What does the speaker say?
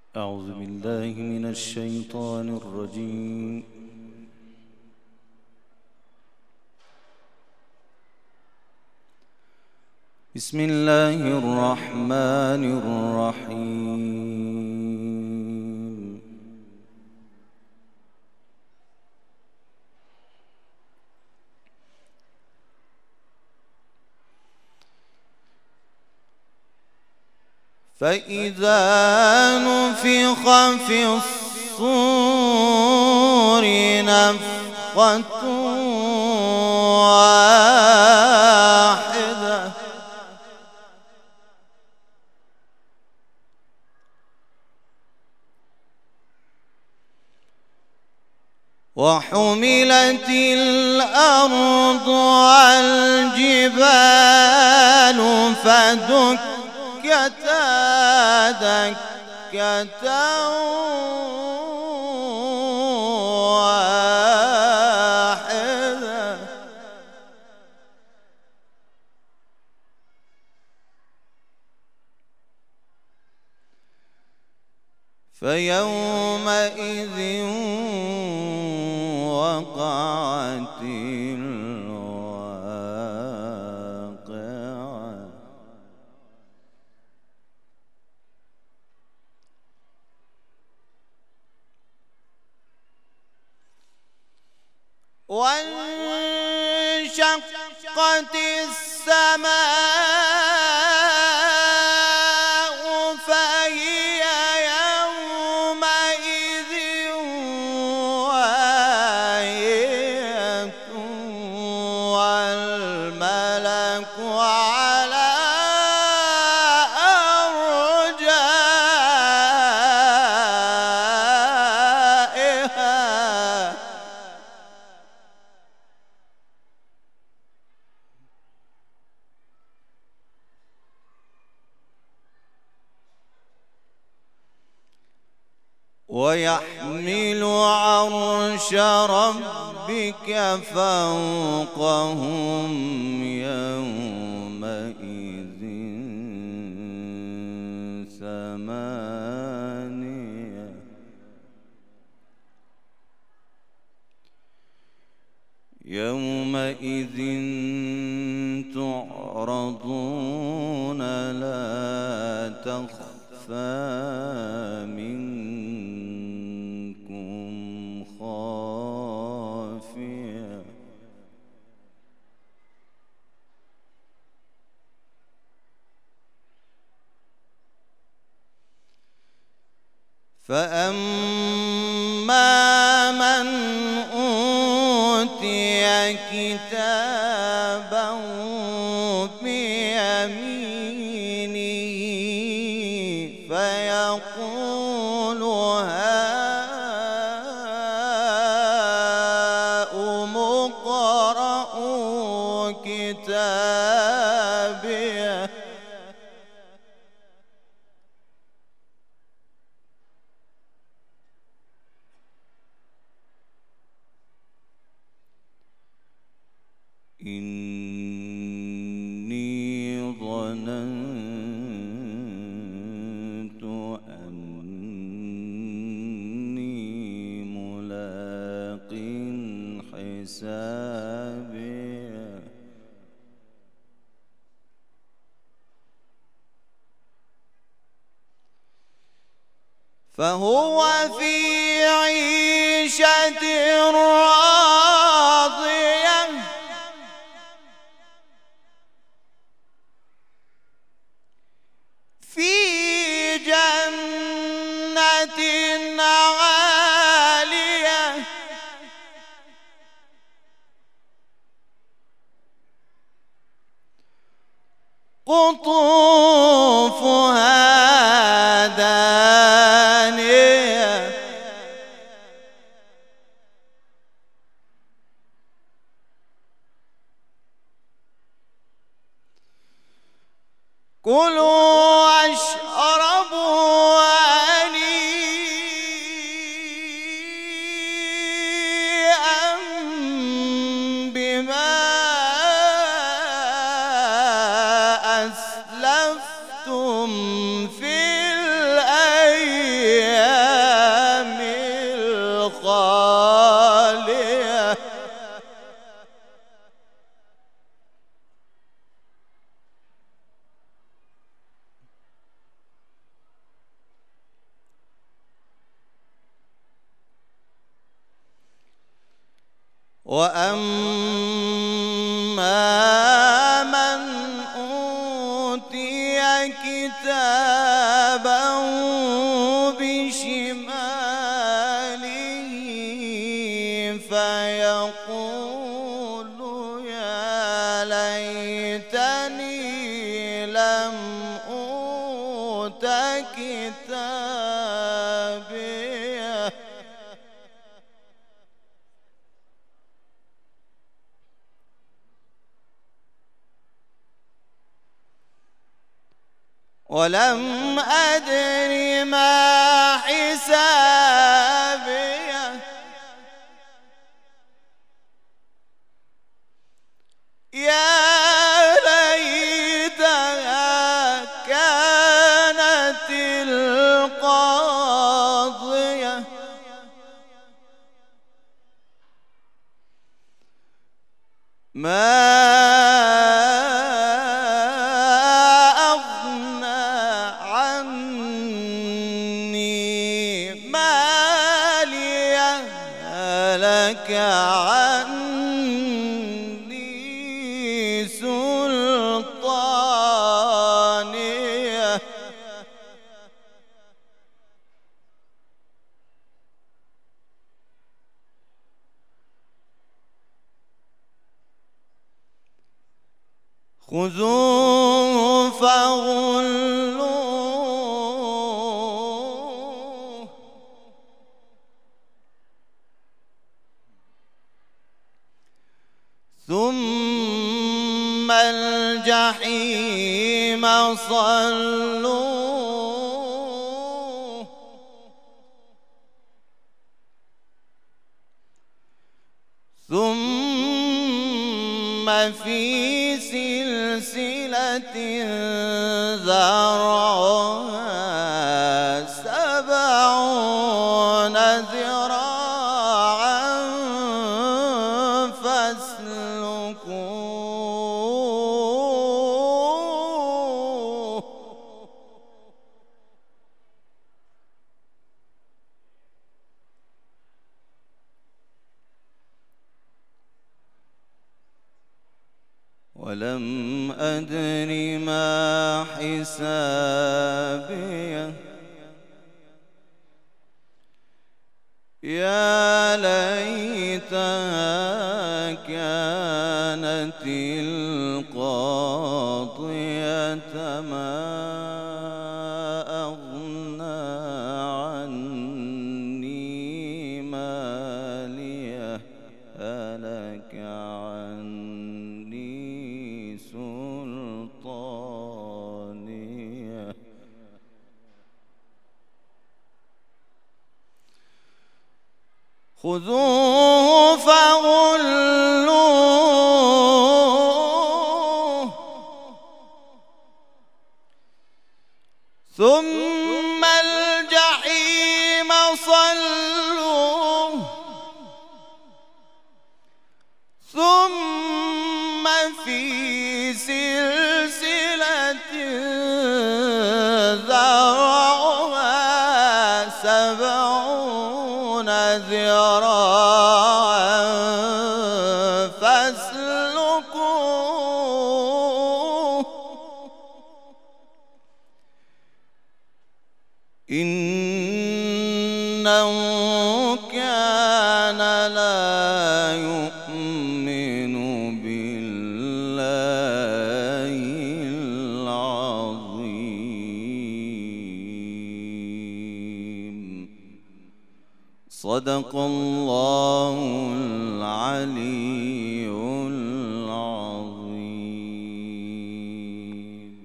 أعوذ بالله من الشيطان الرجيم. بسم الله الرحمن الرحيم. فإذا نفخ في الصور نفخة واحدة وحملت الأرض والجبال فدكتا دكة واحدة فيومئذ وقعت الواقعة وانشقت السماء فهي يومئذ واهية والملك على أرجائها ويحمل عرش ربك فوقهم يومئذ ثمانية يومئذ تعرضون لا تخفى منكم خافية فأما من أوتي كتابه بيمينه فيقول هاؤم اقرءوا كتابيه إني ظننت أني ملاق حسابيه فهو في عيشة راضية في جنة عالية قطوفها دانية كلوا واشربوا هنيئا بما أسلفتم في الأيام وأما من أوتي كتابه بشماله فيقول يا ليتني لم أوت كتابيه ولم أدر ما حسابيه يا ليتها كانت القاضية ما لك عني سلطانيه خذوه فغلوه ثم الجحيم صلوه ثم في سلسلة ذرعها 70 ذراعا فاسلكوه ولم أدر ما حسابيه يا ليتها كانت القاضية ما أغنى عني ماليه هلك عني سلطانيه خذوه فغلوه ثم الجحيم صلوه ثم في سلسلة ذرعها 70 ذراعا فاسلكوه إنه كان لا يؤمن بالله العظيم صدق الله العلي